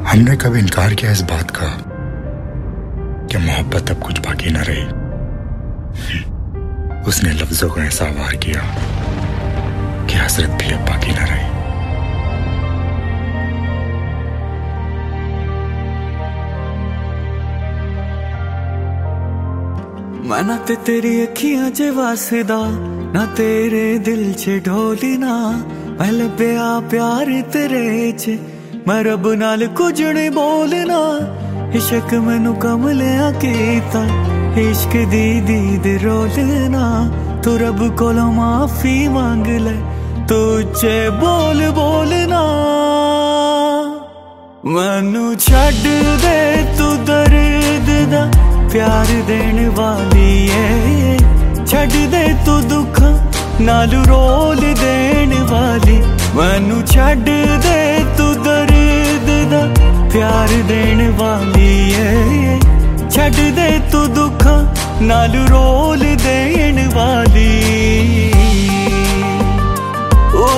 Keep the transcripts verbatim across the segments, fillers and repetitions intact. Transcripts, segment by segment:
हमने कभी इनकार किया इस बात का कि मोहब्बत अब कुछ बाकी न रही। उसने लफ्जों को ऐसा वार किया कि हसरत भी अब बाकी न रही। मैं ना ते तेरी अखियां च वसदा, ना तेरे दिल च ढोलना। मैं लब्या प्यार तेरे च, मैं रब नाल कुछ नहीं बोलना। इश्क मैनू कमलिया कीता, इश्क दी दीद रोलना। तू रब कोलों माफी मांग ले, तुझे बोल बोलना। मैनू छड्ड दे तू दर्द दा प्यार देन वाली है। छड्ड दे तू दुख नाल रोल देन वाली। मैनू छड्ड दे तू दर्द दा प्यार देन वाली है। छड्ड दे तू दुख नाल रोल देन वाली। ओ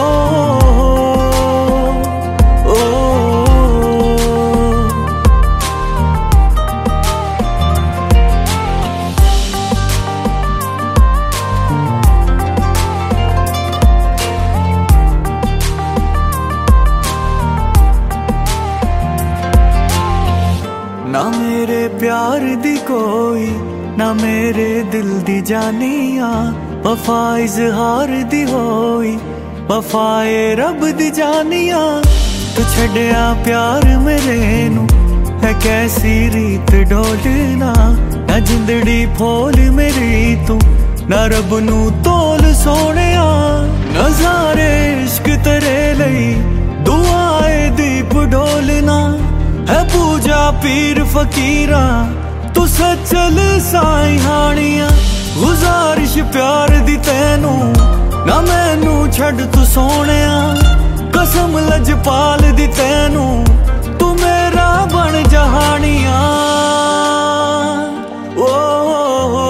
ना मेरे प्यार दी कोई, ना मेरे दिल दी जानिया। वफा इजहार दी होई, वफाए रब दी जानिया। तू छड़िया प्यार मेरे नू है कैसी रीत ढोलना। ना जिंदड़ी फोल मेरी तू, ना रब नू तोल सोनिया। नज़ारे इश्क तेरे लई, दुआए दीप ढोलना। है पूजा पीर फकीरा, तू सचल साई हानिया। गुजारिश प्यार दी तैनू, ना मैनू छड़ तू सोनिया। कसम लजपाल दी तैनू, तू मेरा बन जहानिया। ओ ओ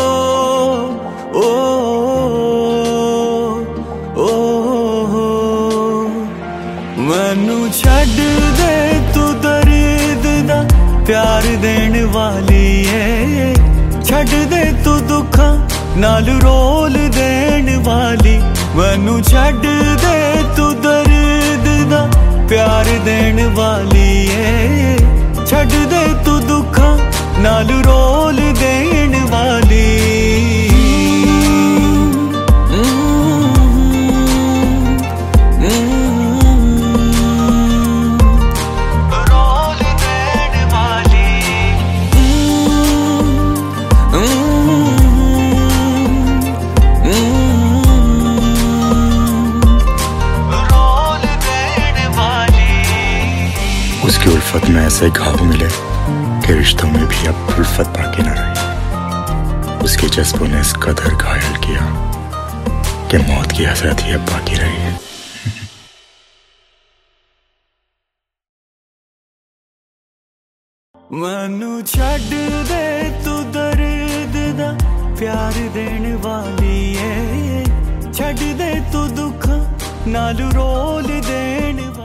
ओ ओ ओ मैनू छड़ दे तू दर्द दा प्यार देन वाली है। छड्ड दे तू दुख नाल रोल देन वाली। मैनू छड्ड दे तू दर्द दा प्यार देन वाली है। छड्ड दे तू दुख नाल रोल देन वाली। उसकी उल्फत में ऐसे घाव मिले कि रिश्तों में भी अब उल्फत बाकी न रही। उसके जज्बों ने इस कदर घायल किया कि मौत की हसरत ही अब बाकी रही है। मैनू छड्ड दे तू दर्द दा प्यार देन वाली है। छड्ड दे तू दुख नाल रोल देन वाली।